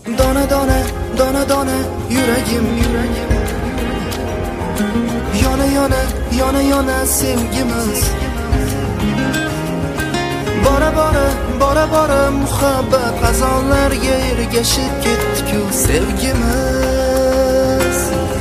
Dona dona, dona dona yuragim, Yana yana, yana yana sevgimiz. Bora bora, bora bora muhabbat g'azonlarga ergashib ketdi-ku sevgimiz.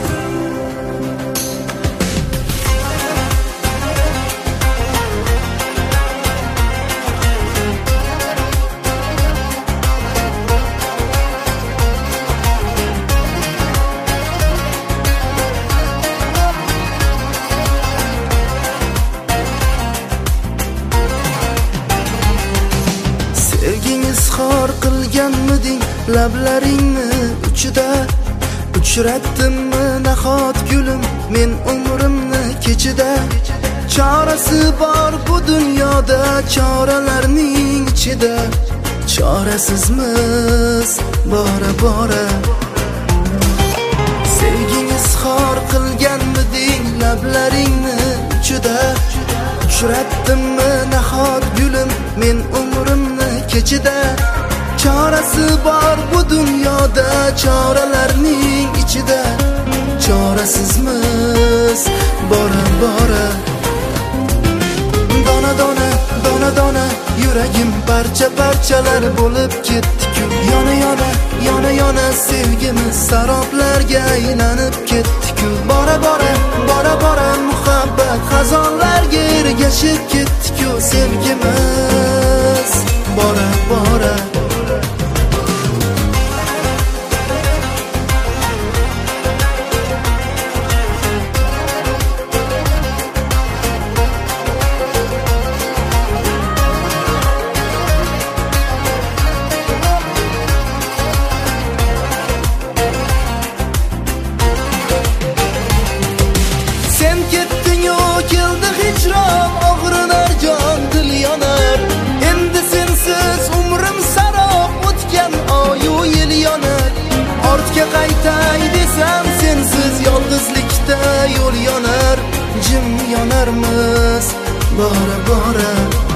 Izhor qilganmiding lablaringni uchida? Uchratdimmi nahot gulim men umrimni kechida? Chorasi bor bu dunyoda, choralarning ichida. Chorasizmiz bora bora. Sevging izhor qilganmiding lablaringni uchida? Uchratdimmi nahot gulim men umrimni kechida? Chorasi bor bu dunyoda, choralarning ichida. Chorasizmiz bora bora. Dona dona, dona dona yuragim parcha parchalar bo'lib ketdi-ku. Yana yana, yana yana sevgimiz saroblarga aylanib ketdi-ku. Bora bora, bora bora muhabbat xazonlarga ergashib ketdi-ku sevgimiz. Bora bora. Sen ketding-u keldi hijron, og'rinar jon, dil yonar. Endi sensiz umrim sarob, o'tgan oyu yil yonar. Ortga qaytay desam sensiz yolg'izlikda yo'l yonar. Jim yonarmiz bora bora.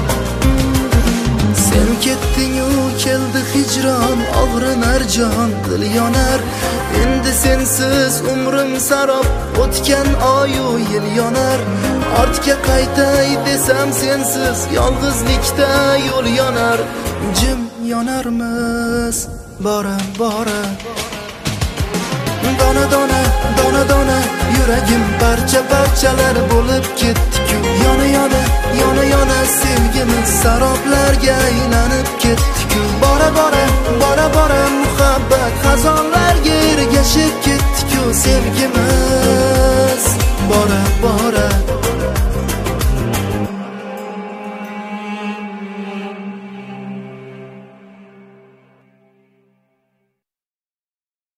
Sen ketding-u keldi hijron, og'rinar jon, dil yonar. Endi sensiz umrim sarob, o'tgan oyu yil yonar. Ortga qaytay desam sensiz yolg'izlikda yo'l yonar. Jim yonarmiz bora bora. Dona dona, dona dona yuragim parcha parchalar bo'lib ketdi-ku. Yana yana, yana yana sevgimiz saroblarga aylanib ketdi-ku. Bora bora, bora bora muhabbat xazonlarga ergashib ketdi-ku sevgimiz.